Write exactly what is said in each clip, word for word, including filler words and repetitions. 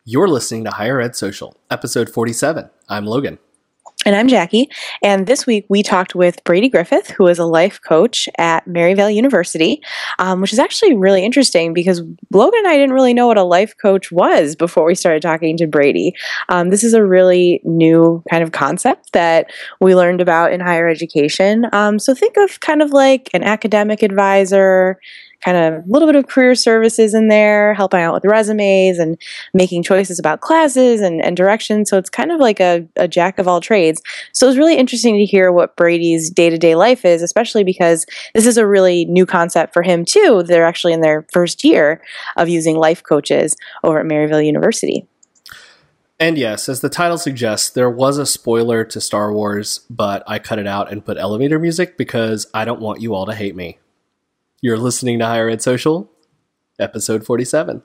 You're listening to Higher Ed Social, episode forty-seven. I'm Logan. And I'm Jackie. And this week we talked with Brady Griffith, who is a life coach at Maryvale University, um, which is actually really interesting because Logan and I didn't really know what a life coach was before we started talking to Brady. Um, this is a really new kind of concept that we learned about in higher education. Um, so think of kind of like an academic advisor, kind of a little bit of career services in there, helping out with resumes and making choices about classes and, and direction. So it's kind of like a, a jack of all trades. So it was really interesting to hear what Brady's day-to-day life is, especially because this is a really new concept for him too. They're actually in their first year of using life coaches over at Maryvale University. And yes, as the title suggests, there was a spoiler to Star Wars, but I cut it out and put elevator music because I don't want you all to hate me. You're listening to Higher Ed Social, episode forty-seven.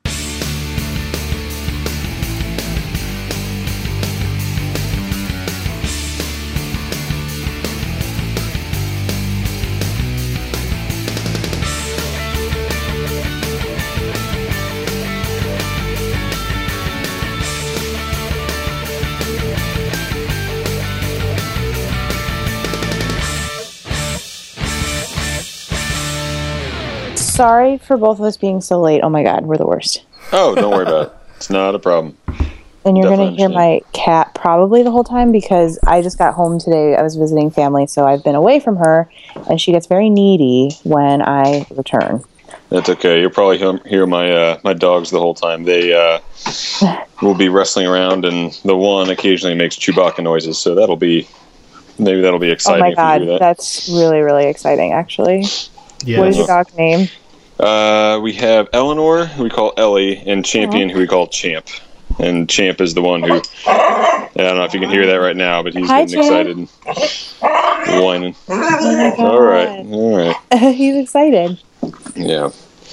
Sorry for both of us being so late. Oh my God, we're the worst. Oh, don't worry about it. It's not a problem. And you're going to hear my cat probably the whole time because I just got home today. I was visiting family, so I've been away from her, and she gets very needy when I return. That's okay. You'll probably hear my uh, my dogs the whole time. They uh, will be wrestling around, and the one occasionally makes Chewbacca noises, so that'll be, maybe that'll be exciting. Oh my God, if you do that. That's really, really exciting, actually. Yeah. What is your dog's name? Uh, we have Eleanor, who we call Ellie, and Champion, who we call Champ. And Champ is the one who, I don't know if you can hear that right now, but he's Hi, getting Champ. excited and whining. Oh All right, all right. He's excited. Yeah.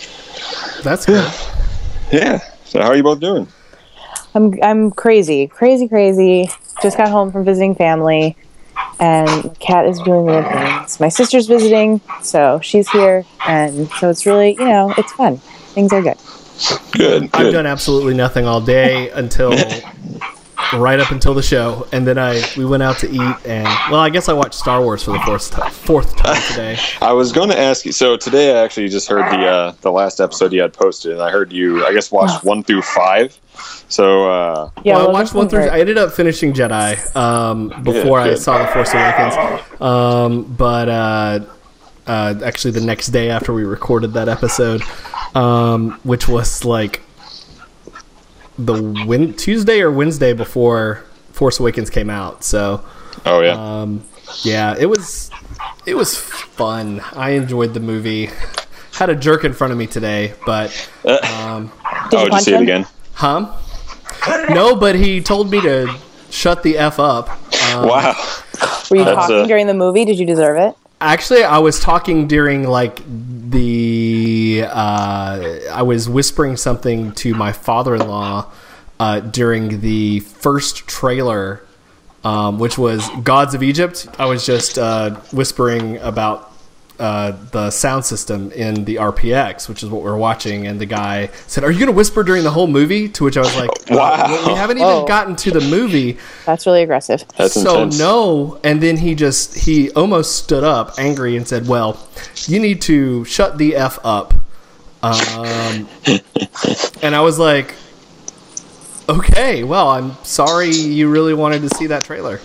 That's good. Yeah. So how are you both doing? I'm I'm crazy, crazy, crazy. Just got home from visiting family, and Kat is doing weird things. My sister's visiting, so she's here, and so it's really, you know, it's fun. Things are good. Good. I've good. done absolutely nothing all day until right up until the show, and then I we went out to eat, and well, I guess I watched Star Wars for the fourth time, fourth time today. I was going to ask you. So today, I actually just heard the uh, the last episode you had posted, and I heard you, I guess, watched one through five. So uh, Yeah, well, I well, watched one through. I ended up finishing Jedi um, before Yeah, I good. saw The Force Awakens, um, but uh, uh, actually the next day after we recorded that episode, um, which was like the win- Tuesday or Wednesday before Force Awakens came out. So, oh yeah, um, yeah, it was it was fun. I enjoyed the movie. Had a jerk in front of me today, but um, Did oh, you did you see punch it him? again? huh? No, but he told me to shut the F up. Um, Wow. Were you That's, talking uh, during the movie? Did you deserve it? Actually, I was talking during like the uh, I was whispering something to my father-in-law uh, during the first trailer, um, which was Gods of Egypt. I was just uh, whispering about uh, the sound system in the R P X, which is what we're watching, and the guy said, "Are you going to whisper during the whole movie?" To which I was like, uh, Wow. "We haven't even Whoa. gotten to the movie." That's really aggressive. That's so intense. no, and then he just he almost stood up angry and said, "Well, you need to shut the F up." Um, and I was like, "Okay, well, I'm sorry you really wanted to see that trailer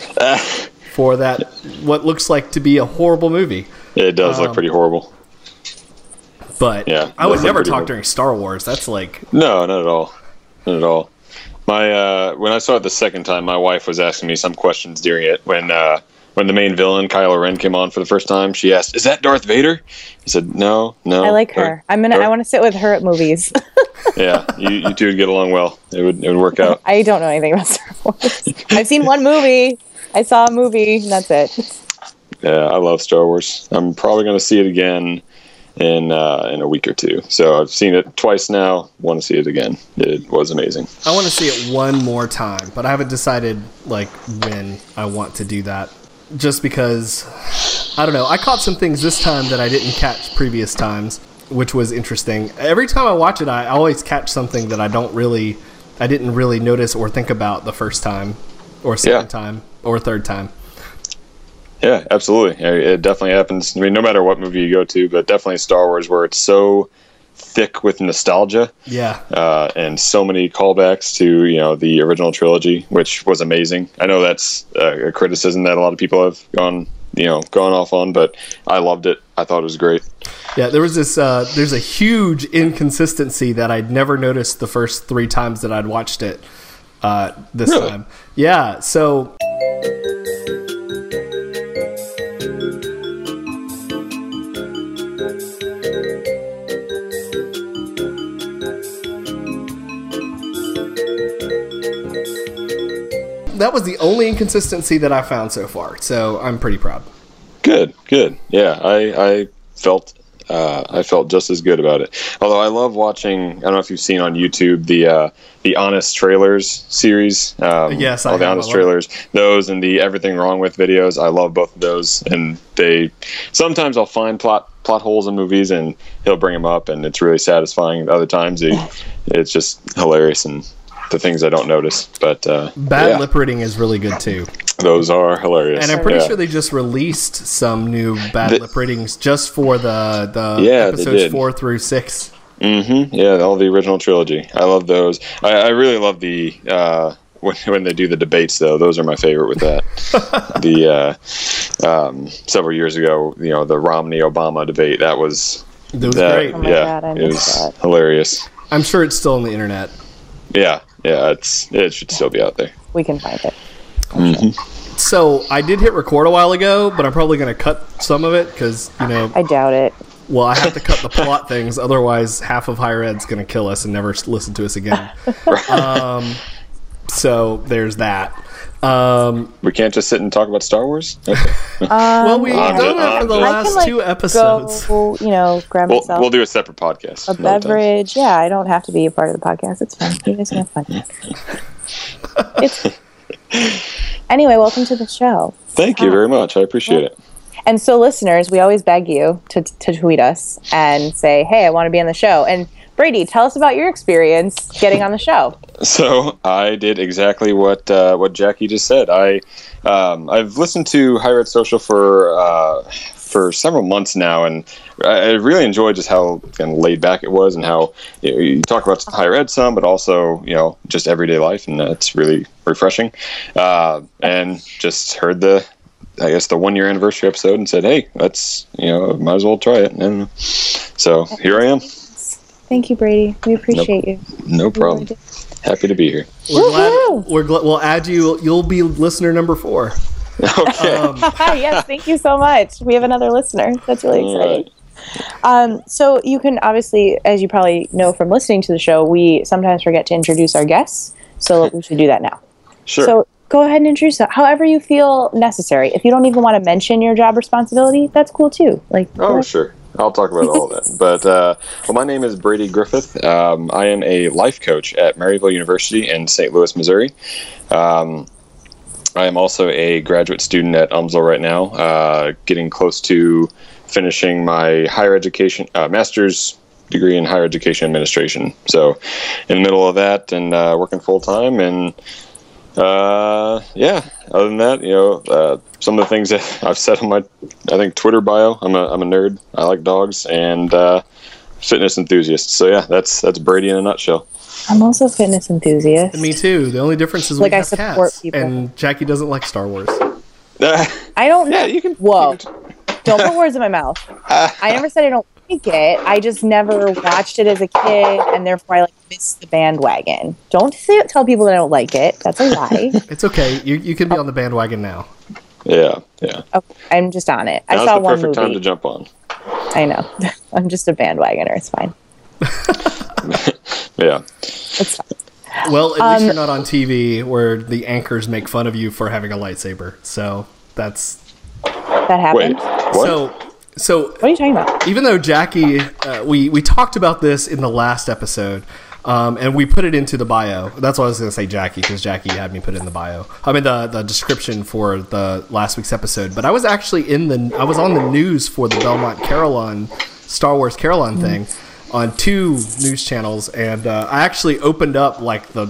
for that what looks like to be a horrible movie." It does Um, look pretty horrible. But Yeah, I would does look never pretty talk horrible. during Star Wars. That's like No, not at all. Not at all. My uh, when I saw it the second time, my wife was asking me some questions during it. When uh, when the main villain Kylo Ren came on for the first time, she asked, "Is that Darth Vader?" I said, "No, no." I like her. Darth- I'm gonna. I Darth- want to sit with her at movies. Yeah, you, you two would get along well. It would it would work out. I don't know anything about Star Wars. I've seen one movie. I saw a movie. And that's it. Yeah, I love Star Wars. I'm probably going to see it again in uh, in a week or two. So I've seen it twice now. Want to see it again. It was amazing. I want to see it one more time, but I haven't decided like when I want to do that. Just because I don't know. I caught some things this time that I didn't catch previous times, which was interesting. Every time I watch it, I always catch something that I don't really I didn't really notice or think about the first time, or second Yeah. time, or third time. Yeah, absolutely. It definitely happens. I mean, no matter what movie you go to, but definitely Star Wars, where it's so thick with nostalgia. Yeah. Uh, and so many callbacks to, you know, the original trilogy, which was amazing. I know that's uh, a criticism that a lot of people have gone, you know, gone off on, but I loved it. I thought it was great. Yeah, there was this, uh, there's a huge inconsistency that I'd never noticed the first three times that I'd watched it uh, this Really? time. Yeah, so... That was the only inconsistency that I found so far, so I'm pretty proud. Good, good. Yeah, I, I felt uh, I felt just as good about it. Although I love watching. I don't know if you've seen on YouTube the uh, the Honest Trailers series. Um, Yes, I all the have. Honest I love Trailers. Those and the Everything Wrong With videos. I love both of those, and they sometimes I'll find plot plot holes in movies, and he'll bring them up, and it's really satisfying. Other times, he, it's just hilarious and the things I don't notice. But uh, Bad yeah, lip reading is really good too. those are hilarious. And I'm pretty Yeah. sure they just released some new bad The- lip readings just for the, the Yeah, they episodes did. four through six. Mm-hmm. Yeah, all the original trilogy. I love those. I, I really love the uh, when when they do the debates, though. Those are my favorite with that. the uh, um, several years ago, you know, the Romney Obama debate. That was It was that, great. Oh my yeah, God, I it was missed that. hilarious. I'm sure it's still on the internet. Yeah, yeah, it's it should still be out there. We can find it. So I did hit record a while ago, but I'm probably going to cut some of it because, you know, I doubt it. well, I have to cut the plot things. Otherwise, half of higher ed's going to kill us and never s- listen to us again. um, so there's that. Um, We can't just sit and talk about Star Wars. Okay. well, we've I'm done just- that for the I'm I last can, like, two episodes. Go, you know, grab We'll, myself we'll do a separate podcast. a another time. beverage. Yeah, I don't have to be a part of the podcast. It's fine. You guys can have fun. It's anyway. Welcome to the show. Thank you very much. I appreciate it. And so, listeners, we always beg you to, to tweet us and say, hey, I want to be on the show. And Brady, tell us about your experience getting on the show. So I did exactly what uh, what Jackie just said. I um, I've listened to Higher Ed Social for uh, for several months now, and I I really enjoyed just how kind of laid back it was, and how you, know, you talk about higher ed some, but also you know just everyday life, and that's really refreshing. Uh, and just heard the I guess the one year anniversary episode and said, hey, let's you know might as well try it, and so here I am. Thank you, Brady. We appreciate you. No problem. Happy to be here. We're glad. Woohoo! We're gl- we'll add you. You'll be listener number four. Okay. Um, Yes, thank you so much. We have another listener. That's really All exciting. right. Um, so you can obviously, as you probably know from listening to the show, we sometimes forget to introduce our guests. So we should do that now. Sure. So go ahead and introduce them however you feel necessary. If you don't even want to mention your job responsibility, that's cool too. Like, go Oh, ahead. sure. I'll talk about all of that. But, uh, well, my name is Brady Griffith. Um, I am a life coach at Maryville University in Saint Louis, Missouri. Um, I am also a graduate student at UMSL right now, uh, getting close to finishing my higher education, uh, master's degree in higher education administration. So in the middle of that and uh, working full time. And uh, yeah, other than that, you know, uh, some of the things that I've said on my, I think, Twitter bio, I'm a, I'm a nerd. I like dogs and uh, fitness enthusiast. So yeah, that's that's Brady in a nutshell. I'm also a fitness enthusiast. me too. The only difference is Like, we I have support cats, people. and Jackie doesn't like Star Wars. I don't know. Yeah, you can. Whoa. you can- Don't put words in my mouth. I never said I don't like it. I just never watched it as a kid, and therefore I like missed the bandwagon. Don't say, tell people that I don't like it. That's a lie. It's okay. You you can be on the bandwagon now. Yeah, yeah. Okay, I'm just on it. I Now's saw the one perfect movie. time to jump on. I know. I'm just a bandwagoner. It's fine. Yeah. It's fine. Well, at Um, least you're not on T V where the anchors make fun of you for having a lightsaber. So that's That happened. Wait, what? so. So What are you talking about? even though Jackie, uh, we we talked about this in the last episode, um, and we put it into the bio. That's why I was going to say Jackie, because Jackie had me put it in the bio. I mean the the description for the last week's episode. But I was actually in the I was on the news for the Belmont Carillon Star Wars Carillon thing on two news channels, and uh, I actually opened up like the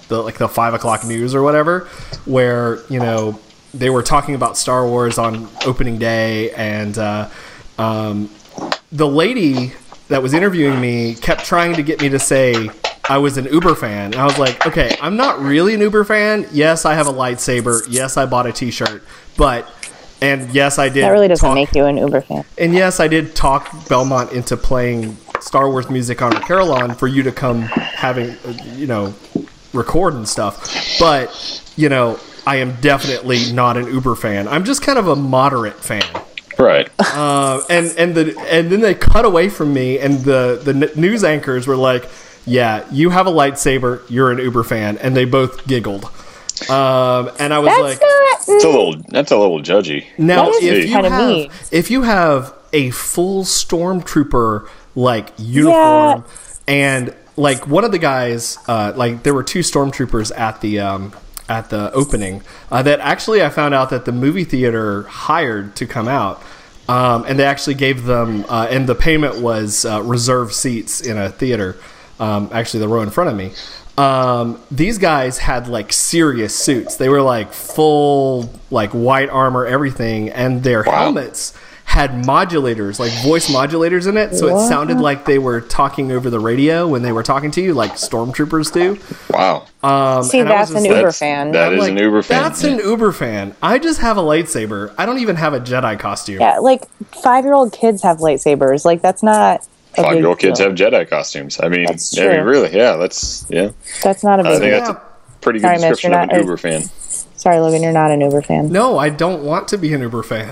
the like the five o'clock news or whatever, where you know they were talking about Star Wars on opening day, and uh, um, the lady that was interviewing me kept trying to get me to say I was an Uber fan. And I was like, okay, I'm not really an Uber fan. Yes, I have a lightsaber. Yes, I bought a t-shirt. But, and yes, I did. That really doesn't talk, make you an Uber fan. And yes, I did talk Belmont into playing Star Wars music on Carillon for you to come having, you know, record and stuff. But, you know, I am definitely not an Uber fan. I'm just kind of a moderate fan. Right. Uh, and and the and then they cut away from me, and the the n- news anchors were like, "Yeah, you have a lightsaber. You're an Uber fan," and they both giggled. Um, and I was That's like, not. It's a little. That's a little judgy. "Now, That is if you kinda have mean. if you have a full stormtrooper like uniform, and like one of the guys, uh, like there were two stormtroopers at the." Um, at the opening uh, that actually I found out that the movie theater hired to come out, um, and they actually gave them uh, and the payment was uh, reserved seats in a theater, um, actually the row in front of me. Um, these guys had like serious suits. They were like full like white armor, everything, and their Wow. helmets had modulators, like voice modulators in it, so What? it sounded like they were talking over the radio when they were talking to you, like stormtroopers do. Wow. Um, See, and I was that's an just Uber That's- fan. That I'm is like, an Uber fan. That's an Uber fan. I just have a lightsaber. I don't even have a Jedi costume. Yeah, like five-year-old kids have lightsabers. Like that's not. a Five big year old kids deal. have Jedi costumes. I mean, That's I mean, true. really, yeah. That's yeah. That's not a I big. think deal. that's a pretty good Sorry, Mitch, description you're of not an a- Uber fan. Sorry, Logan, you're not an Uber fan. No, I don't want to be an Uber fan.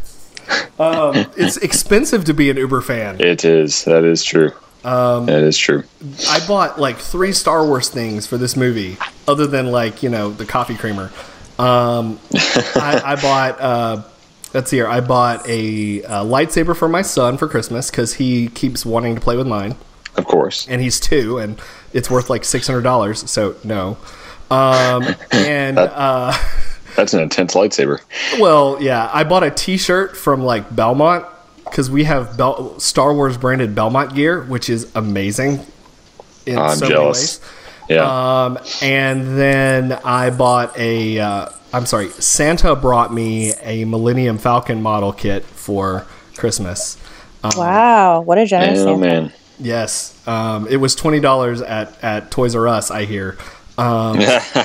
um, it's expensive to be an Uber fan. It is. That is true. Um, that is true. I bought like three Star Wars things for this movie, other than like you know the coffee creamer. Um, I, I bought. Uh, let's see here. I bought a, a lightsaber for my son for Christmas because he keeps wanting to play with mine. Of course. And he's two, and it's worth like six hundred dollars. So no. Um, and uh, That's an intense lightsaber. well, yeah, I bought a T-shirt from like Belmont because we have Bel- Star Wars branded Belmont gear, which is amazing in I'm so jealous. many ways. Yeah. Um, and then I bought a. Uh, I'm sorry, Santa brought me a Millennium Falcon model kit for Christmas. Um, Wow, what a generous oh Santa. man. Yes, um, it was twenty dollars at at Toys R Us. I hear. Um,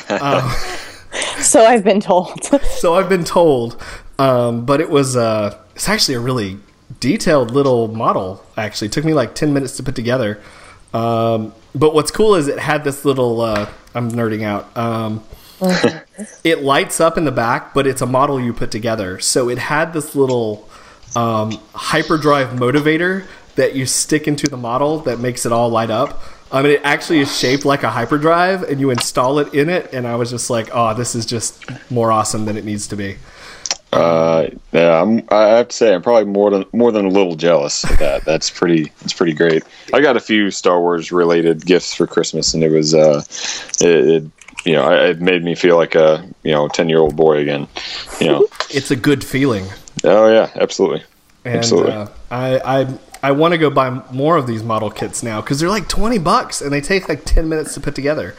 So I've been told. so I've been told, um, but it was uh, it's actually a really detailed little model. Actually, it took me like ten minutes to put together. Um, but what's cool is it had this little. Uh, I'm nerding out. Um, it lights up in the back, but it's a model you put together. So it had this little um, hyperdrive motivator that you stick into the model that makes it all light up. I mean, it actually is shaped like a hyperdrive, and you install it in it. And I was just like, "Oh, this is just more awesome than it needs to be." Uh, yeah, I'm, I have to say I'm probably more than more than a little jealous of that. That's pretty. It's pretty great. I got a few Star Wars related gifts for Christmas, and it was uh, it, it you know, it made me feel like a you know ten year old boy again. You know. It's a good feeling. Oh yeah, absolutely. And Absolutely. uh, I I I want to go buy more of these model kits now because they're like twenty bucks and they take like ten minutes to put together.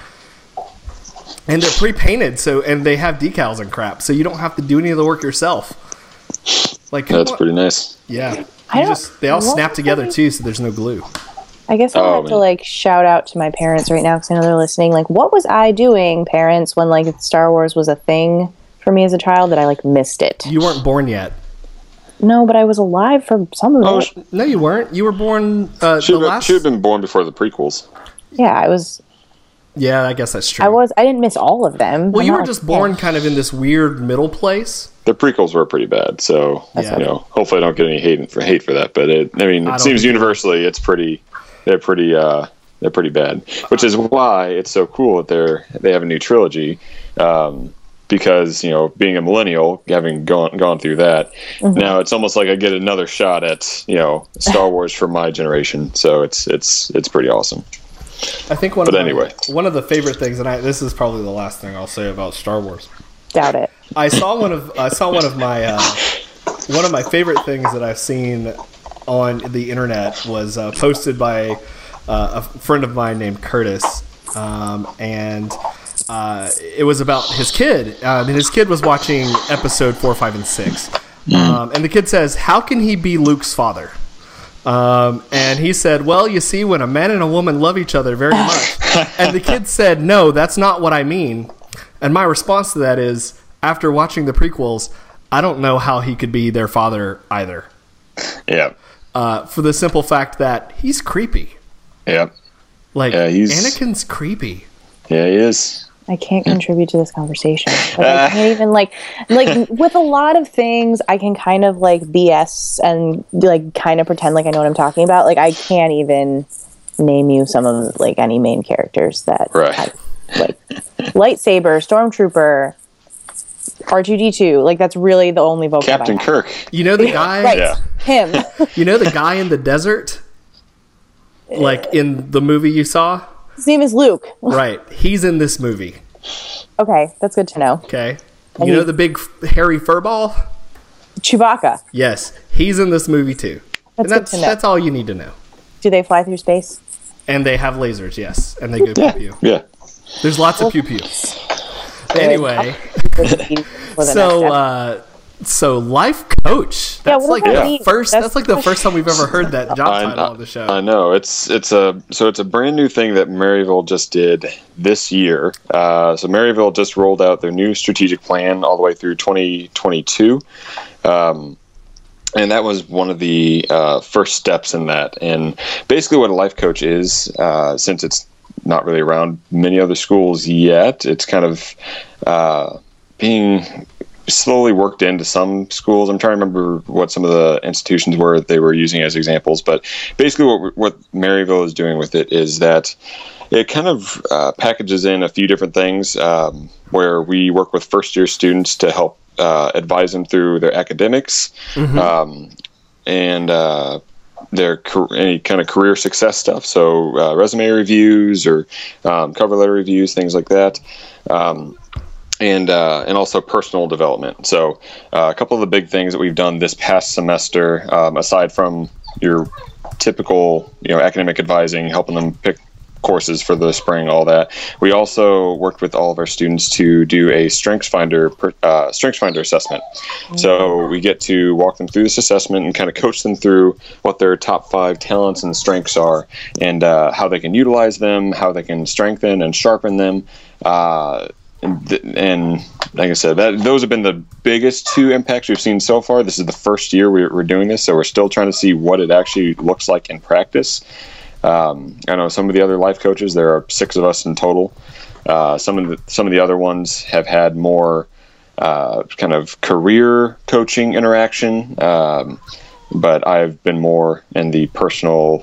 And they're pre-painted, so and they have decals and crap, so you don't have to do any of the work yourself. Like come That's on- pretty nice. yeah. I You don't- just they all what snap was together I- too, so there's no glue. I guess I'll Oh, have to man. like shout out to my parents right now because I know they're listening. Like, what was I doing, parents, when like Star Wars was a thing for me as a child that I like missed it? You weren't born yet. No, but I was alive for some of Oh, it. sh- No, you weren't. You were born uh, the should have last. should have been born before the prequels. Yeah, I was. Yeah, I guess that's true. I was. I didn't miss all of them. Well, I'm you not were like- just born kind of in this weird middle place. The prequels were pretty bad, so Yeah. you know. Hopefully, I don't get any hate for hate for that. But it, I mean, I it don't seems think you universally it's pretty. They're pretty. Uh, they're pretty bad, which is why it's so cool that they're they have a new trilogy. Um, because you know, being a millennial, having gone gone through that, Mm-hmm. now it's almost like I get another shot at you know Star Wars for my generation. So it's it's it's pretty awesome. I think one But of my, anyway. one of the favorite things, and I, this is probably the last thing I'll say about Star Wars. Doubt it. I saw one of I saw one of my uh, one of my favorite things that I've seen on the internet was uh, posted by uh, a friend of mine named Curtis, um, and uh, it was about his kid. Uh, and his kid was watching episode four, five, and six. Um, and the kid says, "How can he be Luke's father?" Um, and he said, "Well, you see, when a man and a woman love each other very much." And the kid said, "No, that's not what I mean." And my response to that is, after watching the prequels, I don't know how he could be their father either. Yeah. Uh, for the simple fact that he's creepy. Yeah. Like, yeah, he's, Anakin's creepy. Yeah, he is. I can't contribute to this conversation. Like, I can't even like like with a lot of things I can kind of like B S and like kind of pretend like I know what I'm talking about. Like I can't even name you some of like any main characters that right. I, like lightsaber, stormtrooper, R two D two. Like that's really the only vocab Captain I have. Kirk. You know the guy right. Yeah. Him. You know the guy in the desert? Like in the movie you saw? His name is Luke. Right. He's in this movie. Okay, that's good to know. Okay. And You know he- the big hairy furball? Chewbacca. Yes. He's in this movie too. That's and good that's to know. that's all you need to know. Do they fly through space? And they have lasers, yes. And they go pew Yeah. pew. Yeah. There's lots of pew pew. Anyway, For the next so episode. uh so life coach. Yeah, That's what like does that the mean? first That's that's like the first time we've ever heard that job I, title on the show. I know it's it's a so it's a brand new thing that Maryville just did this year. Uh, so Maryville just rolled out their new strategic plan all the way through twenty twenty-two, um, and that was one of the uh, first steps in that. And basically, what a life coach is, uh, since it's not really around many other schools yet, it's kind of uh, being slowly worked into some schools. I'm trying to remember what some of the institutions were that they were using as examples, but basically what what Maryville is doing with it is that it kind of uh, packages in a few different things um, where we work with first year students to help uh, advise them through their academics Mm-hmm. um, and uh, their car- any kind of career success stuff. So uh, resume reviews or um, cover letter reviews, things like that. Um, and uh, and also personal development. So uh, a couple of the big things that we've done this past semester, um, aside from your typical you know academic advising, helping them pick courses for the spring, all that, we also worked with all of our students to do a Strengths Finder uh, Strengths Finder assessment. So we get to walk them through this assessment and kind of coach them through what their top five talents and strengths are, and uh, how they can utilize them, how they can strengthen and sharpen them. Uh, And, th- and like I said, that those have been the biggest two impacts we've seen so far. This is the first year we're, we're doing this, so we're still trying to see what it actually looks like in practice. Um, I know some of the other life coaches, there are six of us in total. Uh, some of the some of the other ones have had more uh, kind of career coaching interaction, um, but I've been more in the personal,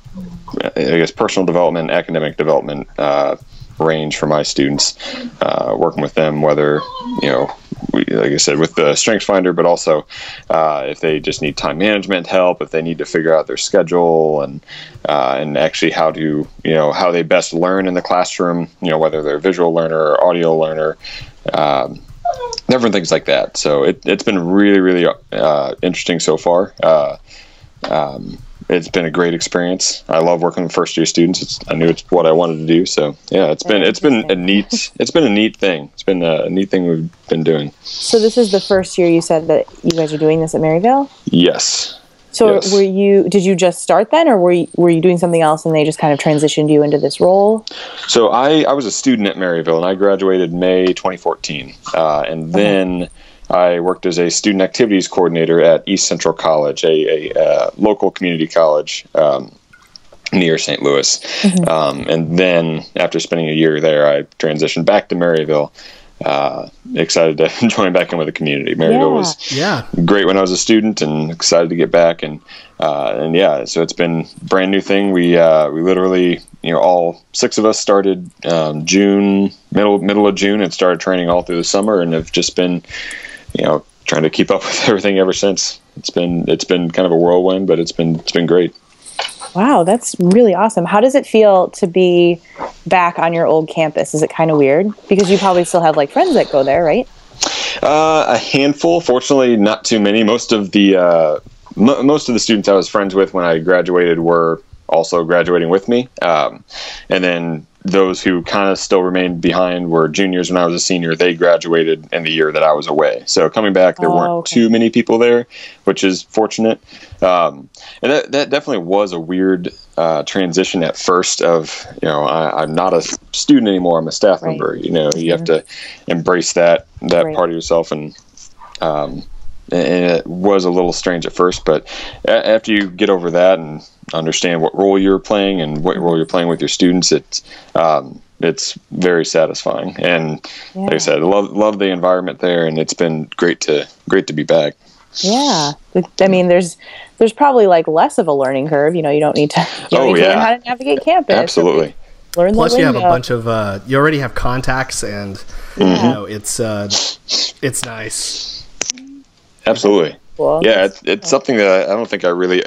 I guess, personal development, academic development uh, range for my students, uh, working with them, whether, you know, we, like I said, with the Strengths Finder, but also uh, if they just need time management help, if they need to figure out their schedule and uh, and actually how to, you know, how they best learn in the classroom, you know, whether they're a visual learner or audio learner, um, different things like that. So it, it's been really, really uh, interesting so far. Uh, um, It's been a great experience. I love working with first year students. It's, I knew it's what I wanted to do. So yeah, it's been it's been a neat it's been a neat thing. It's been a neat thing we've been doing. So this is the first year you said that you guys are doing this at Maryville? Yes. So Yes. were you did you just start then, or were you, were you doing something else and they just kind of transitioned you into this role? So I, I was a student at Maryville, and I graduated May twenty fourteen, uh, and then I worked as a student activities coordinator at East Central College, a, a uh, local community college um, near Saint Louis. Mm-hmm. Um, and then after spending a year there, I transitioned back to Maryville. Uh, excited to join back in with the community. Maryville Yeah. was Yeah. great when I was a student, and excited to get back. And uh, and yeah, so it's been a brand new thing. We uh, we literally, you know, all six of us started um, June, middle middle of June, and started training all through the summer, and have just been, you know, trying to keep up with everything ever since. It's been it's been kind of a whirlwind, but it's been it's been great. Wow, that's really awesome. How does it feel to be back on your old campus? Is it kind of weird? Because you probably still have like friends that go there, right? Uh, a handful, fortunately, not too many. Most of the uh, m- most of the students I was friends with when I graduated were also graduating with me, um, and then those who kind of still remained behind were juniors when I was a senior. They graduated in the year that I was away. So coming back, there Oh, weren't okay. too many people there, which is fortunate. Um, and that, that definitely was a weird uh, transition at first of, you know, I, I'm not a student anymore. I'm a staff Right. member. You know, you have to embrace that, that Right. part of yourself. And, um, and it was a little strange at first, but a- after you get over that and understand what role you're playing and what role you're playing with your students, it's um, it's very satisfying. And like I Yeah. said, I love love the environment there, and it's been great to great to be back. Yeah. I mean, there's there's probably like less of a learning curve. You know, you don't need to, you don't Oh, need to learn yeah. how to navigate campus. Absolutely. Learn Plus, the you have a lingo. bunch of uh, you already have contacts, and you know it's uh, it's nice. Absolutely. Cool. Yeah, it's, it's something that I don't think I really,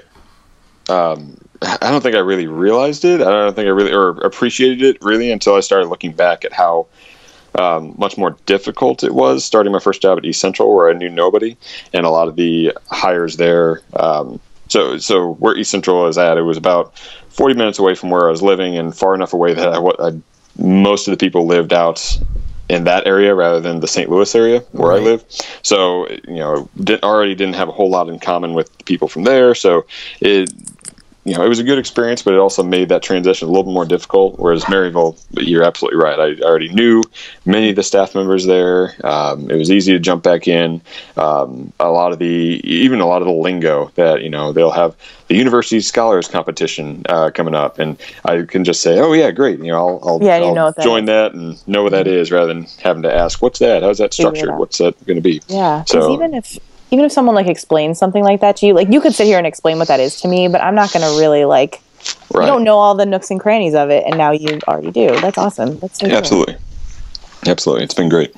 um, I don't think I really realized it. I don't think I really or appreciated it really until I started looking back at how um, much more difficult it was starting my first job at East Central, where I knew nobody, and a lot of the hires there. Um, so, so where East Central was at, it was about forty minutes away from where I was living, and far enough away that I, I, most of the people lived out in that area rather than the Saint Louis area where Right. I live. So, you know, did, already didn't have a whole lot in common with the people from there. So it, you know, it was a good experience, but it also made that transition a little bit more difficult. Whereas Maryville, you're absolutely right. I already knew many of the staff members there. Um, it was easy to jump back in. Um, a lot of the, even a lot of the lingo that, you know, they'll have the University Scholars Competition uh, coming up, and I can just say, "Oh yeah, great." You know, I'll, I'll, Yeah, you I'll know what that join is. that and know what that is, rather than having to ask, "What's that? How's that Figure it structured? out. What's that going to be?" Yeah, because So- even if even if someone like explains something like that to you, like you could sit here and explain what that is to me, but I'm not going to really like. Right. You don't know all the nooks and crannies of it, and now you already do. That's awesome. That's so cool. Absolutely, absolutely. It's been great.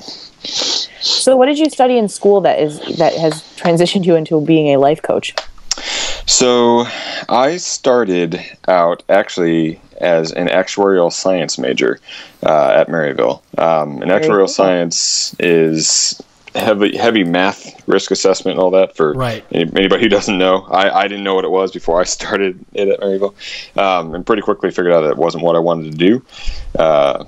So, what did you study in school that is that has transitioned you into being a life coach? So I started out actually as an actuarial science major uh, at Maryville. Um, and Very actuarial cool. science is heavy, heavy math, risk assessment, and all that. For Right. any- anybody who doesn't know, I, I didn't know what it was before I started it at Maryville, um, and pretty quickly figured out that it wasn't what I wanted to do. Uh,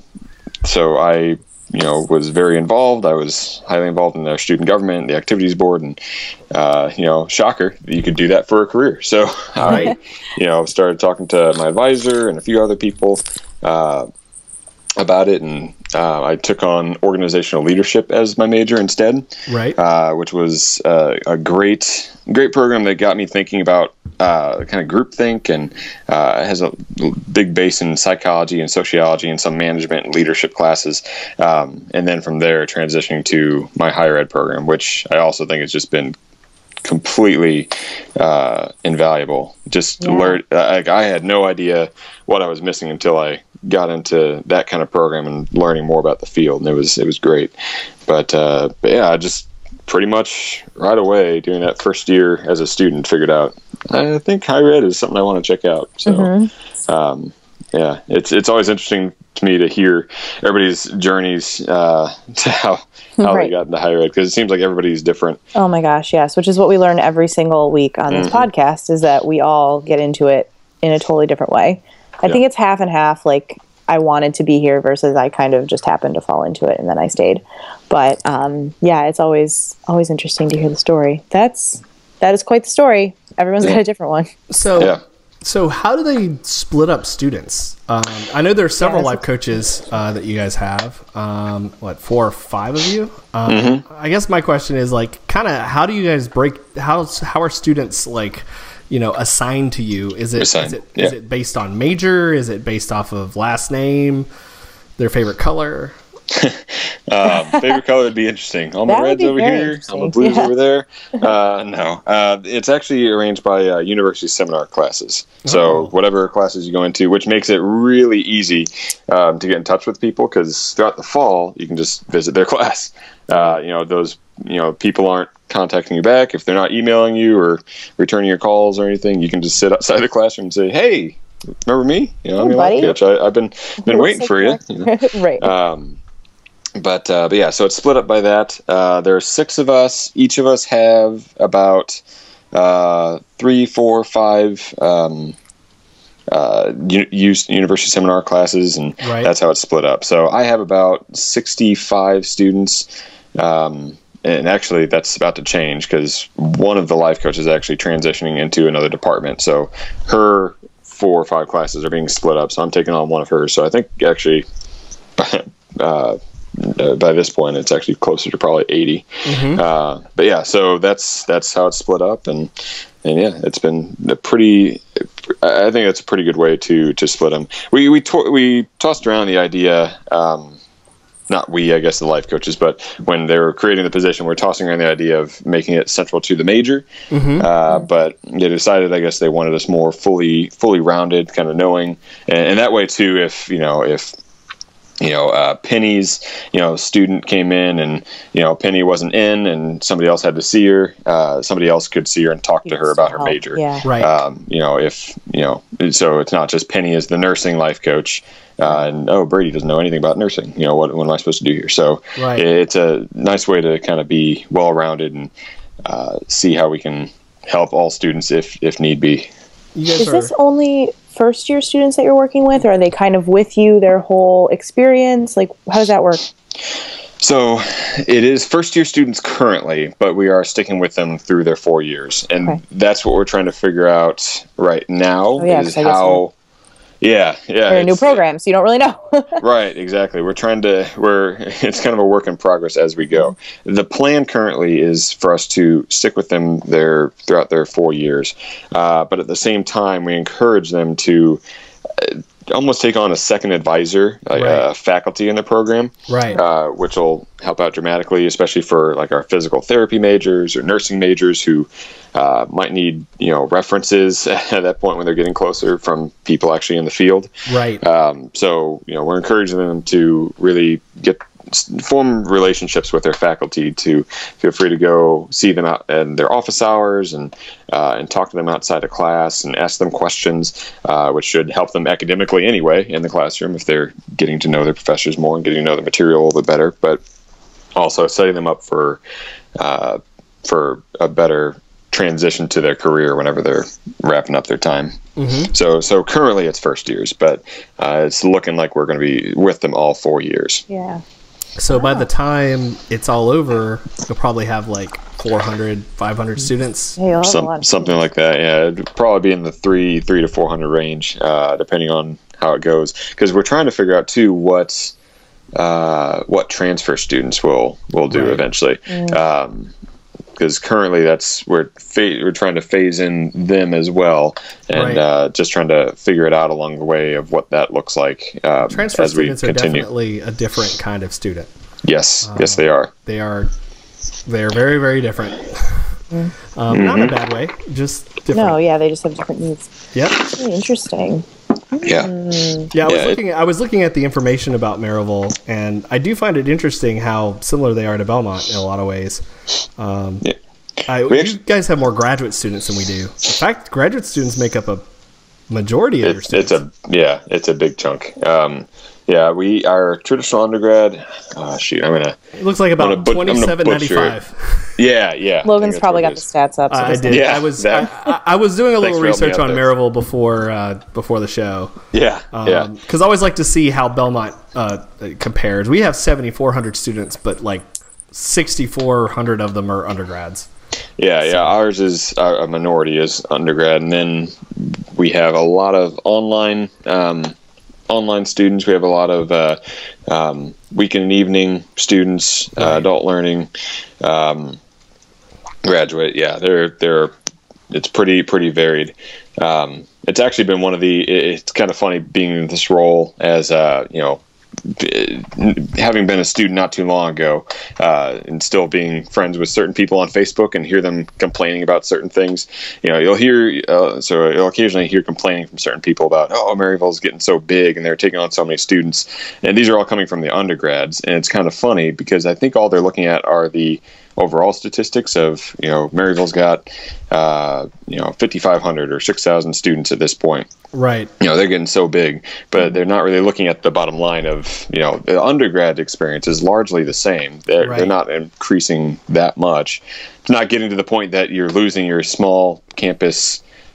so I, you know, was very involved. I was highly involved in their student government, the activities board, and uh, you know, shocker, you could do that for a career. So I, you know, started talking to my advisor and a few other people uh, about it, and uh, I took on organizational leadership as my major instead, Right. uh, which was uh, a great, great program that got me thinking about uh, kind of groupthink, and uh, has a big base in psychology and sociology and some management and leadership classes. Um, and then from there, transitioning to my higher ed program, which I also think has just been completely uh, invaluable. Just Yeah. learn. Like I had no idea what I was missing until I got into that kind of program and learning more about the field, and it was it was great. But, uh, but yeah, I just pretty much right away during that first year as a student figured out I think higher ed is something I want to check out. So Mm-hmm. um, yeah, it's it's always interesting to me to hear everybody's journeys uh, to how how Right. they got into higher ed, because it seems like everybody's different. Oh my gosh, yes, which is what we learn every single week on this Mm-hmm. podcast, is that we all get into it in a totally different way. I Yeah. think it's half and half, like I wanted to be here versus I kind of just happened to fall into it and then I stayed. But um, yeah, it's always always interesting to hear the story. That's that is quite the story. Everyone's got Yeah. a different one. So, Yeah. so how do they split up students? Um, I know there are several Yeah, life that's coaches uh, that you guys have. Um, what, four or five of you? Um, Mm-hmm. I guess my question is like, kind of, how do you guys break? How how are students like, you know, assigned to you? Is it Assigned, is it, is yeah. it based on major? Is it based off of last name? Their favorite color? Um, favorite color would be interesting. All my That would reds be over very here, all interesting. my blues Yeah. over there. Uh, no, uh, it's actually arranged by uh, university seminar classes. So Oh. whatever classes you go into, which makes it really easy um, to get in touch with people, because throughout the fall you can just visit their class. Uh, you know, those you know people aren't contacting you back if they're not emailing you or returning your calls or anything. You can just sit outside the classroom and say, "Hey, remember me? You know, I'm Hey, your life buddy. coach. I, I've been been Looks waiting like for you." you know? you're- right. Um, but uh, but yeah, so it's split up by that. Uh, there are six of us. Each of us have about uh, three, four, five um, uh, u- university seminar classes, and Right. that's how it's split up. So I have about sixty-five students. Um, and actually, that's about to change because one of the life coaches is actually transitioning into another department. So her four or five classes are being split up. So I'm taking on one of hers. So I think actually, uh, by this point, it's actually closer to probably eighty. Mm-hmm. Uh, but yeah, so that's that's how it's split up, and and yeah, it's been a pretty. I think that's a pretty good way to to split them. We we to, we tossed around the idea. Um, Not we, I guess the life coaches, but when they were creating the position, we're tossing around the idea of making it central to the major. Mm-hmm. Uh, but they decided, I guess, they wanted us more fully, fully rounded, kind of knowing, and, and that way too. If you know, if you know, uh, Penny's, you know, student came in, and you know, Penny wasn't in, and somebody else had to see her. Uh, somebody else could see her and talk to her about her major. Yeah. Right. Um, you know, if you know, so it's not just Penny as the nursing life coach. Uh, and oh, Brady doesn't know anything about nursing. You know, what, what am I supposed to do here? So Right. it's a nice way to kind of be well-rounded and uh, see how we can help all students if if need be. You guys Is are, this only first year students that you're working with, or are they kind of with you their whole experience? Like, how does that work? So it is first-year students currently, but we are sticking with them through their four years, and Okay. that's what we're trying to figure out right now. Oh, yeah, is 'cause I guess how. Yeah, yeah. They're a new it's- program, so you don't really know. Right, exactly. We're trying to, we're, it's kind of a work in progress as we go. The plan currently is for us to stick with them their, throughout their four years. Uh, but at the same time, we encourage them to uh, almost take on a second advisor, like Right. a faculty in the program, right. uh, which will help out dramatically, especially for like our physical therapy majors or nursing majors who uh, might need, you know, references at that point when they're getting closer from people actually in the field. Right. Um, so, you know, we're encouraging them to really get form relationships with their faculty, to feel free to go see them out in their office hours and uh, and talk to them outside of class and ask them questions, uh, which should help them academically anyway in the classroom if they're getting to know their professors more and getting to know the material a little bit better, but also setting them up for uh, for a better transition to their career whenever they're wrapping up their time. Mm-hmm. So so currently it's first years, but uh, it's looking like we're going to be with them all four years. Yeah. So by the time it's all over, you'll probably have like four hundred, five hundred students. Yeah, you'll have a Some, lot of something students. like that. Yeah, it'd probably be in the three three to four hundred range, uh, depending on how it goes. Because we're trying to figure out too what uh, what transfer students will will do Right. eventually. Um, because currently that's we're fa- we're trying to phase in them as well, and Right. uh, just trying to figure it out along the way of what that looks like uh, Transfer as we students are continue. definitely a different kind of student. Yes, yes, they are. They are, they are very, very different. Um, Not in a bad way, just different. No, yeah, they just have different needs. Yep. Really interesting. Yeah. Yeah, I was Yeah, it- looking. I was looking at the information about Maryville, and I do find it interesting how similar they are to Belmont in a lot of ways. Um, Yeah. I, We you actu- guys have more graduate students than we do. In fact, graduate students make up a majority of your It's, it's students. a yeah, it's a big chunk. Um, yeah, we our traditional undergrad. Oh, shoot, I'm gonna. it looks like I'm gonna about but- I'm gonna twenty-seven butcher ninety-five. Yeah, yeah. I think Logan's that's probably what got it the is. stats up. So I just- did. Yeah, I was. that- I, I- I was doing a Thanks little for helping me research out on there. Maryville before uh, before the show. Yeah, yeah. Because I always like to see how Belmont uh, compares. We have seventy-four hundred students, but like sixty-four hundred of them are undergrads. Yeah, yeah. Ours is uh, a minority is undergrad, and then we have a lot of online um, online students. We have a lot of uh, um, weekend and evening students, uh, Right. adult learning, um, graduate. Yeah, they're they're it's pretty pretty varied. Um, it's actually been one of the. it- It's kind of funny being in this role as uh, you know. Having been a student not too long ago, uh, and still being friends with certain people on Facebook and hear them complaining about certain things, you know, you'll hear, uh, so you'll occasionally hear complaining from certain people about, oh, Maryville's getting so big and they're taking on so many students. And these are all coming from the undergrads. And it's kind of funny because I think all they're looking at are the overall statistics of, you know, Maryville's got, uh, you know, fifty-five hundred or six thousand students at this point. Right. You know, they're getting so big, but they're not really looking at the bottom line of, you know, the undergrad experience is largely the same. They're, Right. they're not increasing that much. It's not getting to the point that you're losing your small campus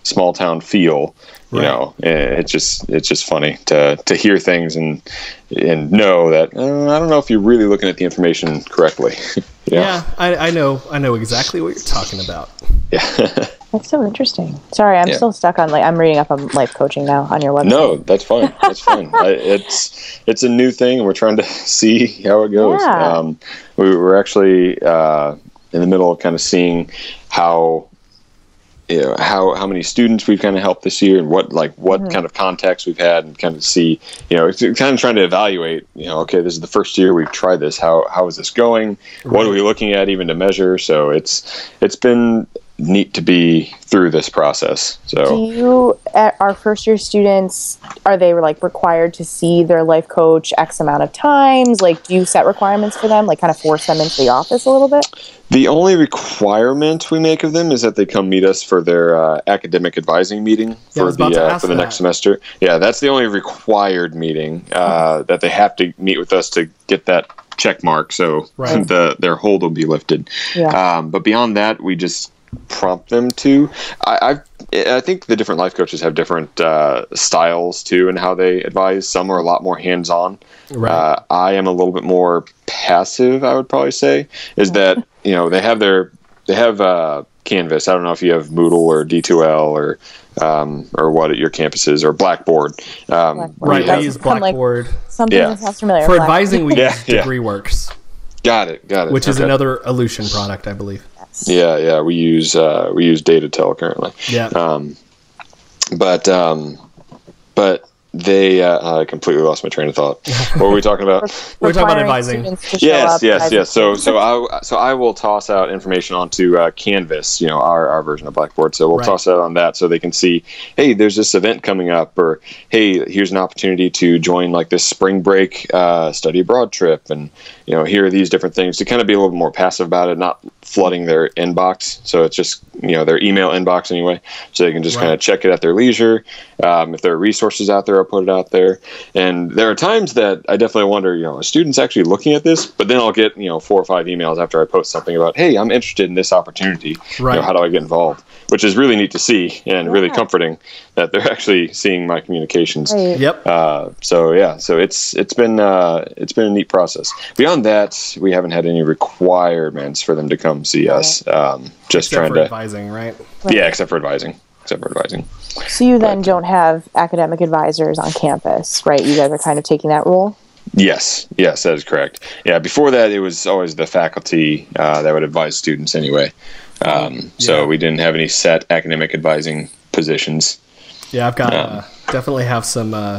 small town feel. You Right. know, it's just it's just funny to to hear things and and know that uh, I don't know if you're really looking at the information correctly. you know? Yeah, I, I know. I know exactly what you're talking about. Yeah. That's so interesting. Sorry, I'm Yeah. still stuck on like I'm reading up on life coaching now on your website. No, that's fine. That's fine. I, it's it's a new thing, and we're trying to see how it goes. Yeah. Um, we were actually uh, in the middle of kind of seeing how. You know, how how many students we've kind of helped this year, and what like what Mm-hmm. kind of contacts we've had, and kind of see, you know, it's kind of trying to evaluate. You know, okay, this is the first year we've tried this. How how is this going? What are we looking at even to measure? So it's it's been neat to be through this process. So Do you, at our first year students, are they like required to see their life coach X amount of times? Like, do you set requirements for them? Like, kind of force them into the office a little bit? the only requirement we make of them is that they come meet us for their uh, academic advising meeting Yeah, I for was the about to uh, ask for the that. next semester. Yeah, that's the only required meeting uh, that they have to meet with us to get that check mark. So Right. the their hold will be lifted. Yeah. Um, but beyond that, we just prompt them to. I, I've I think the different life coaches have different uh, styles too, and how they advise. Some are a lot more hands-on. Right. Uh, I am a little bit more passive. I would probably say is that you know they have their they have uh, Canvas. I don't know if you have Moodle or D two L or um, or what at your campuses or Blackboard. Um, Blackboard. Right. we I have- use Kind of like- Blackboard. Something Yeah. that sounds familiar. For Black- advising, we Yeah, use yeah. DegreeWorks, got it. Got it. which is Okay. another Illusion product, I believe. Yeah, yeah. We use uh, we use DataTel currently. Yeah. Um, but um, but they uh, I completely lost my train of thought. What were we talking about? We're talking about requiring advising. students to show Yes, up, yes, advising yes. So, students. so I, so I will toss out information onto uh, Canvas, you know, our, our version of Blackboard. So we'll Right. toss it on that so they can see, hey, there's this event coming up, or hey, here's an opportunity to join like this spring break uh, study abroad trip, and you know, here are these different things to kind of be a little bit more passive about it, not flooding their inbox. So it's just you know their email inbox anyway, so they can just Right. kind of check it at their leisure. Um, if there are resources out there, I'll put it out there. And there are times that I definitely wonder, you know, are students actually looking at this? But then I'll get, you know, four or five emails after I post something about, hey, I'm interested in this opportunity. You Right. know, how do I get involved? Which is really neat to see and really Yeah. comforting that they're actually seeing my communications. Right. Yep. Uh, so yeah, so it's it's been uh, it's been a neat process. Beyond that, we haven't had any requirements for them to come see us. Um, just Except trying for to, advising, right? yeah, except for advising, except for advising. So you then don't have academic advisors on campus, right? You guys are kind of taking that role? Yes, yes, that is correct. Yeah, before that, it was always the faculty uh, that would advise students anyway. Um, so Yeah. we didn't have any set academic advising positions. Yeah, I've got Yeah. uh, definitely have some uh,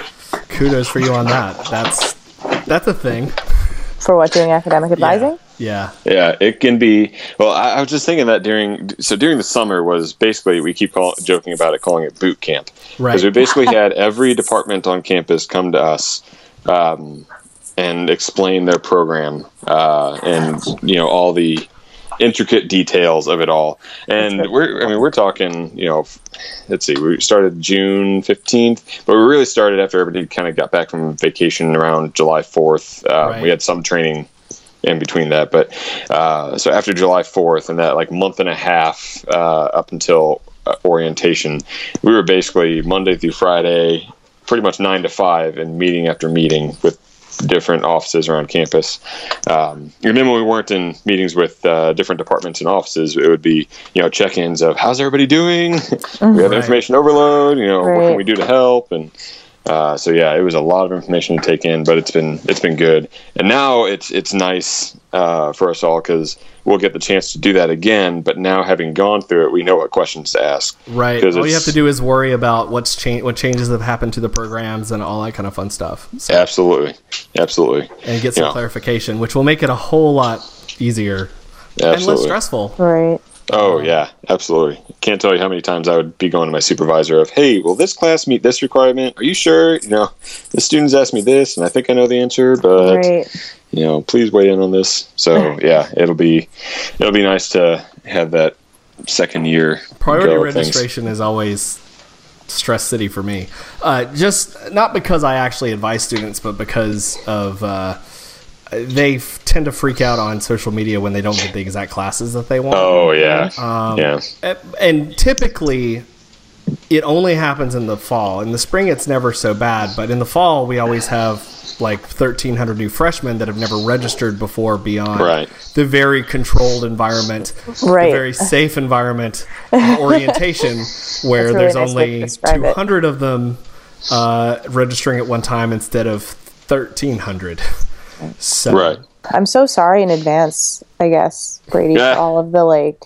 kudos for you on that. That's that's a thing. For what, doing academic advising? Yeah. Yeah, it can be. Well, I, I was just thinking that during so during the summer was basically we keep call, joking about it, calling it boot camp, Right. because we basically had every department on campus come to us um, and explain their program uh, and you know all the intricate details of it all. And That's we're I mean we're talking you know let's see we started June fifteenth, but we really started after everybody kind of got back from vacation around July fourth. Uh, Right. We had some training in between that, but uh, so after July fourth and that like month and a half uh, up until uh, orientation, we were basically Monday through Friday, pretty much nine to five, and meeting after meeting with different offices around campus. Um, and then when we weren't in meetings with uh, different departments and offices, it would be you know check-ins of how's everybody doing? We have Right. information overload. You know what Right. can we do to help? And uh, so yeah, it was a lot of information to take in, but it's been it's been good. And now it's it's nice uh, for us all because we'll get the chance to do that again. But now having gone through it, we know what questions to ask. Right. 'Cause All you it's- have to do is worry about what's cha- what changes have happened to the programs and all that kind of fun stuff. So, Absolutely, absolutely, and get some Yeah. clarification, which will make it a whole lot easier and less absolutely. stressful. Right. Oh yeah, absolutely. Can't tell you how many times I would be going to my supervisor of, "Hey, will this class meet this requirement? Are you sure? You know, the students asked me this, and I think I know the answer, but Right. you know, please weigh in on this." So yeah, it'll be it'll be nice to have that second year Priority go of things. registration is always stress city for me. Uh, just not because I actually advise students, but because of uh, they f- tend to freak out on social media when they don't get the exact classes that they want. Oh yeah, Um, yeah, A- And typically, it only happens in the fall. In the spring, it's never so bad, but in the fall, we always have like thirteen hundred new freshmen that have never registered before beyond Right. the very controlled environment, Right. the very safe environment of orientation, where That's a really there's nice way to only describe it. two hundred of them uh, registering at one time instead of thirteen hundred. So, Right. I'm so sorry in advance, I guess, Brady, Yeah. for all of the like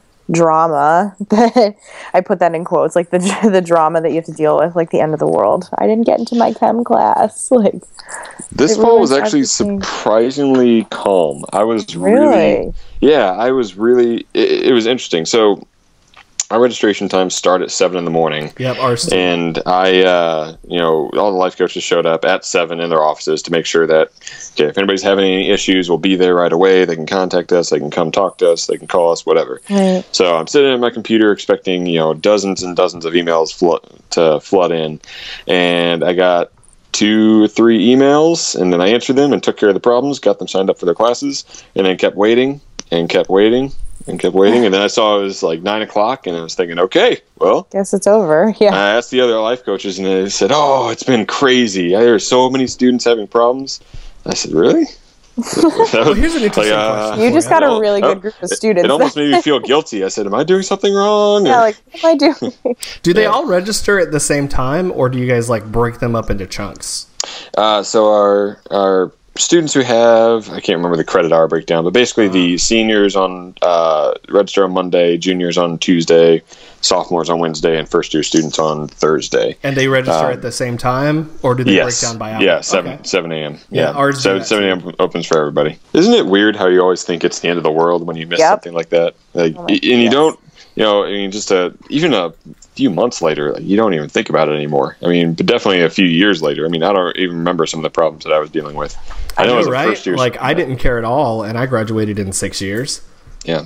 drama that I put that in quotes, like the the drama that you have to deal with, like the end of the world. I didn't get into my chem class. Like This It fall was ruins actually everything. surprisingly calm. I was really, Really? yeah, I was really, it, it was interesting. So our registration times start at seven in the morning. Yep, ours too. And I, uh, you know, all the life coaches showed up at seven in their offices to make sure that, okay, if anybody's having any issues, we'll be there right away. They can contact us. They can come talk to us. They can call us, whatever. Right. So I'm sitting at my computer expecting, you know, dozens and dozens of emails flood, to flood in. And I got two or three emails, and then I answered them and took care of the problems, got them signed up for their classes, and then kept waiting and kept waiting and kept waiting. And then I saw it was like nine o'clock, and I was thinking, okay, well, Guess it's over. Yeah. I asked the other life coaches, and they said, "Oh, it's been crazy. I hear so many students having problems." I said, "Really?" Well, here's an interesting question. You just for got a really good group of students. It almost made me feel guilty. I said, "Am I doing something wrong?" Yeah, Or- like what am I doing? Do they Yeah. all register at the same time, or do you guys like break them up into chunks? Uh, so our our students who have, I can't remember the credit hour breakdown, but basically the seniors on uh, register on Monday, juniors on Tuesday, sophomores on Wednesday, and first year students on Thursday. And they register Um, at the same time, or do they Yes. break down by hour? Yeah, seven Okay. seven a.m. Yeah, Yeah, ours do seven that seven a.m. opens for everybody. Isn't it weird how you always think it's the end of the world when you miss Yep. something like that? Like, Oh my- and you yes. don't, you know, I mean, just a even a few months later, like, you don't even think about it anymore. I mean, but definitely a few years later. I mean, I don't even remember some of the problems that I was dealing with. I know, as a right? first year Like, student, I didn't care at all, and I graduated in six years. Yeah.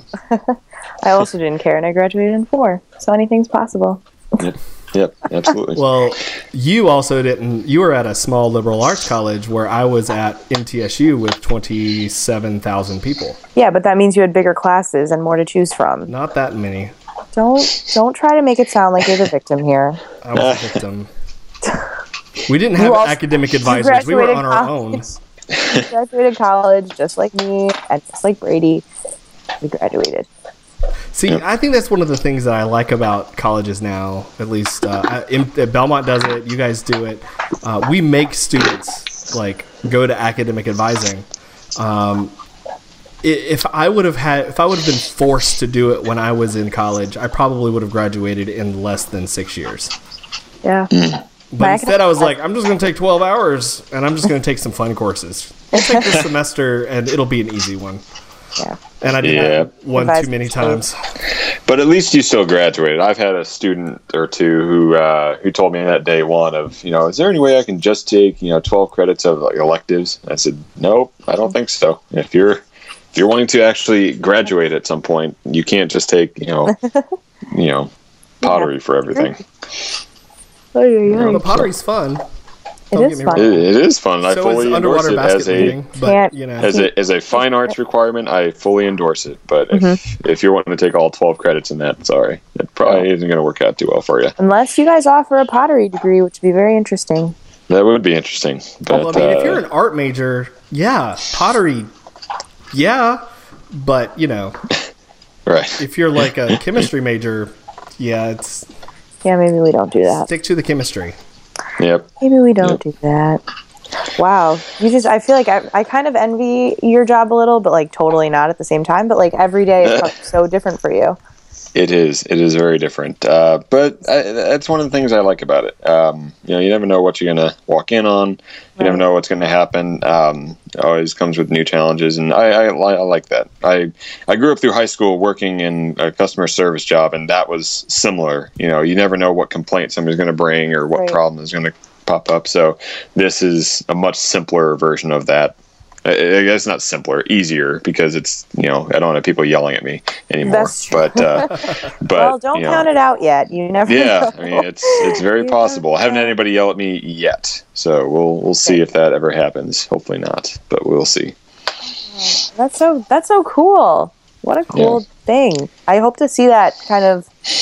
I also didn't care, and I graduated in four. So anything's possible. Yep. Yep. Absolutely. Well, you also didn't. You were at a small liberal arts college where I was at M T S U with twenty-seven thousand people. Yeah, but that means you had bigger classes and more to choose from. Not that many. Don't don't try to make it sound like you're the victim here. I was a victim. We didn't have You also- academic you advisors. We were graduated on our own. college. You graduated college just like me and just like Brady. We graduated. See, I think that's one of the things that I like about colleges now. At least uh, I, in, Belmont does it. You guys do it. Uh, we make students like go to academic advising. Um, i- if I would have had, if I would have been forced to do it when I was in college, I probably would have graduated in less than six years. Yeah. But My instead, I was academic- like, I'm just going to take twelve hours, and I'm just going to take some fun courses. I'll take this semester, and it'll be an easy one. Yeah. And I did Yeah. that one Advise too many me. times. But at least you still graduated. I've had a student or two who uh, who told me that day one of, you know, is there any way I can just take, you know, twelve credits of like electives? I said, nope, I don't think so. If you're if you're wanting to actually graduate at some point, you can't just take, you know, you know, pottery for everything. Oh, yeah, You know, yeah. the pottery's fun. It Don't is get me fun. It, it is fun. I So fully is endorse underwater it basket as a weaving, but Can't- you know, as a as a fine arts requirement. I fully endorse it. But if if you're wanting to take all twelve credits in that, sorry, it probably isn't going to work out too well for you. Unless you guys offer a pottery degree, which would be very interesting. That would be interesting. But well, I mean, if you're uh, an art major, yeah, pottery, yeah, but you know, right. if you're like a chemistry major, yeah, it's Yeah, maybe we don't do that. stick to the chemistry. Yep. Maybe we don't Yep. do that. Wow. You just, I feel like I, I kind of envy your job a little, but like totally not at the same time. But like every day is probably so different for you. It is. It is very different. Uh, but I, that's one of the things I like about it. Um, you know, you never know what you're going to walk in on. You never Right. know what's going to happen. Um, it always comes with new challenges, and I, I, li- I like that. I I grew up through high school working in a customer service job, and that was similar. You know, you never know what complaint somebody's going to bring or what Right. problem is going to pop up. So this is a much simpler version of that. I I guess not simpler, easier, because it's, you know, I don't have people yelling at me anymore. That's true. But uh, but Well, don't you know, count it out yet. You never yeah, know. I mean, it's it's very You possible. I haven't had never know. anybody yell at me yet, so we'll we'll see if that ever happens. Hopefully not, but we'll see. That's so, that's so cool. What a cool thing. I hope to see that kind of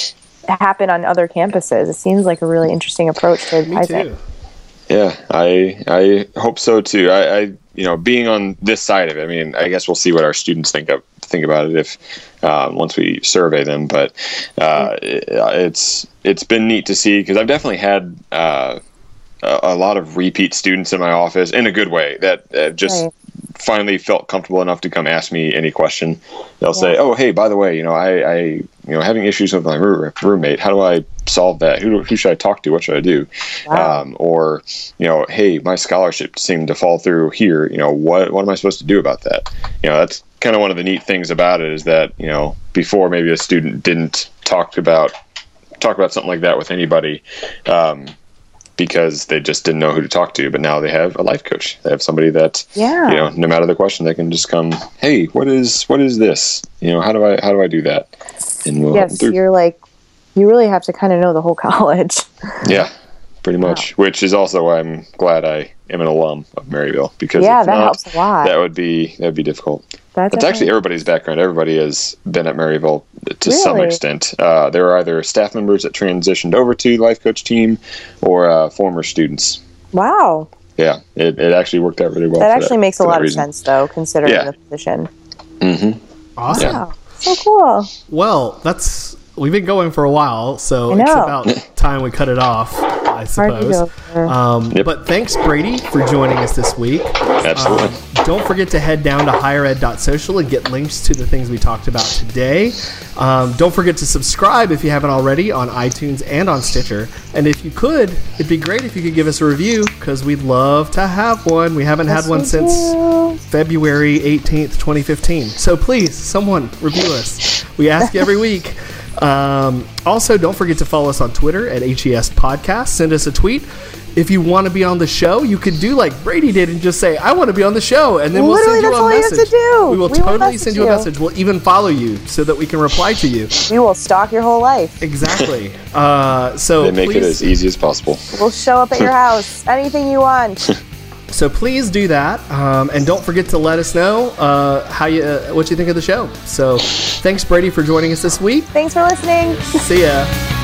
happen on other campuses. It seems like a really interesting approach to Me advising. too. Yeah, I I hope so too. I, I you know being on this side of it. I mean, I guess we'll see what our students think of think about it if um, once we survey them. But uh, it, it's it's been neat to see because I've definitely had uh, a, a lot of repeat students in my office in a good way that uh, just. Right. Finally felt comfortable enough to come ask me any question. They'll Yeah. say, "Oh, hey, by the way, you know, I, I, you know, having issues with my roo- roommate. How do I solve that? Who, who should I talk to? What should I do?" Wow. Um, or, you know, hey, my scholarship seemed to fall through here. You know, what, what am I supposed to do about that? You know, that's kind of one of the neat things about it is that, you know, before maybe a student didn't talk about talk about something like that with anybody. Um, because they just didn't know who to talk to, but now they have a life coach. They have somebody that, Yeah. you know, no matter the question, they can just come, hey, what is, what is this? You know, how do I, how do I do that? And we'll help them Yes, through. you're like, you really have to kind of know the whole college. Yeah, pretty much, which is also why I'm glad I am an alum of Maryville because Yeah, if that not, helps a lot. that would be, that'd be difficult. That's It's actually everybody's background. Everybody has been at Maryville to some Really? extent. Uh, there are either staff members that transitioned over to the life coach team or uh, former students. Wow. Yeah, it, it actually worked out really well. That for actually makes a for that lot of reason. sense, though, considering Yeah. the position. Mm-hmm. Awesome. Wow. So cool. Well, that's we've been going for a while, so I it's know. about time we cut it off, I Hard to suppose. go for. Um, Yep. But thanks, Brady, for joining us this week. Absolutely. Um, don't forget to head down to higher ed dot social and get links to the things we talked about today. Um, don't forget to subscribe if you haven't already on iTunes and on Stitcher. And if you could, it'd be great if you could give us a review because we'd love to have one. We haven't Yes, had one we since do. February eighteenth, twenty fifteen. So please, someone review us. We ask every week. Um, also, don't forget to follow us on Twitter at H E S Podcast. Send us a tweet. If you want to be on the show, you could do like Brady did and just say, I want to be on the show. And then we'll Literally, send you that's a all you have message. to do. We will We will totally message send you a you. message. We'll even follow you so that we can reply to you. We will stalk your whole life. Exactly. Uh, so They make please, it as easy as possible. We'll show up at your house. Anything you want. So please do that, um, and don't forget to let us know uh, how you uh, what you think of the show. So thanks, Brady, for joining us this week. Thanks for listening. See ya.